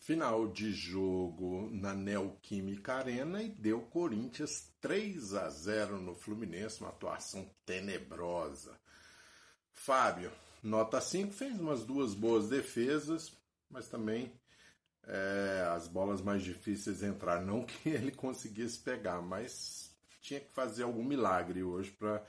Final de jogo na Neoquímica Arena e deu Corinthians 3-0 no Fluminense, uma atuação tenebrosa. Fábio, nota 5, fez umas duas boas defesas, mas também as bolas mais difíceis entraram. Não que ele conseguisse pegar, mas tinha que fazer algum milagre hoje para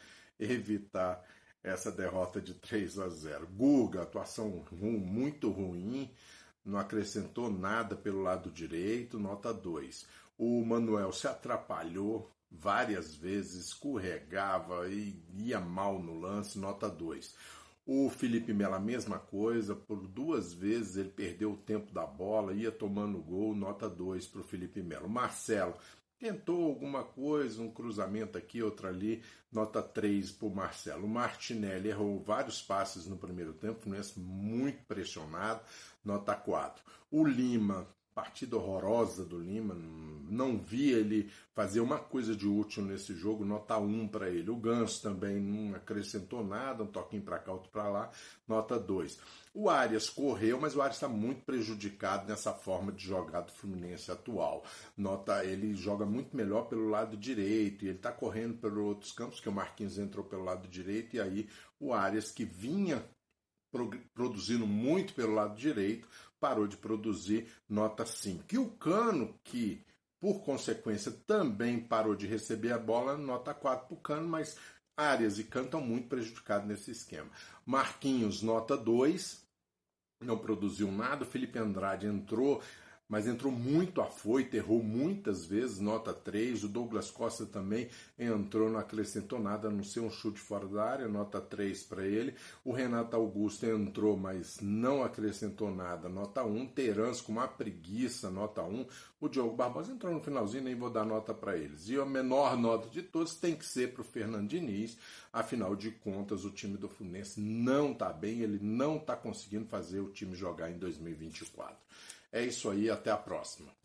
evitar essa derrota de 3-0. Guga, atuação muito ruim, não acrescentou nada pelo lado direito, nota 2. O Manuel se atrapalhou várias vezes, escorregava e ia mal no lance, nota 2. O Felipe Melo, a mesma coisa, por duas vezes ele perdeu o tempo da bola, ia tomando gol, nota 2 para o Felipe Melo. Marcelo tentou alguma coisa, um cruzamento aqui, outro ali, nota 3 para o Marcelo. O Martinelli errou vários passes no primeiro tempo, muito pressionado, nota 4. O Lima, partida horrorosa do Lima, não vi ele fazer uma coisa de útil nesse jogo, nota 1 para ele. O Ganso também não acrescentou nada, um toquinho para cá, outro para lá, nota 2. O Arias correu, mas o Arias está muito prejudicado nessa forma de jogar do Fluminense atual. Ele joga muito melhor pelo lado direito, e ele está correndo pelos outros campos, que o Marquinhos entrou pelo lado direito, e aí o Arias, que vinha produzindo muito pelo lado direito, parou de produzir, nota 5. E o Cano, que por consequência também parou de receber a bola, nota 4 para o Cano, mas Arias e Cano estão muito prejudicados nesse esquema. Marquinhos, nota 2, não produziu nada. O Felipe Andrade entrou, mas entrou muito afoito, errou muitas vezes, nota 3. O Douglas Costa também entrou, não acrescentou nada, a não ser um chute fora da área, nota 3 para ele. O Renato Augusto entrou, mas não acrescentou nada, nota 1. Terans com uma preguiça, nota 1. O Diogo Barbosa entrou no finalzinho, nem vou dar nota para eles. E a menor nota de todos tem que ser para o Fernando Diniz. Afinal de contas, o time do Fluminense não está bem, ele não está conseguindo fazer o time jogar em 2024. É isso aí, até a próxima.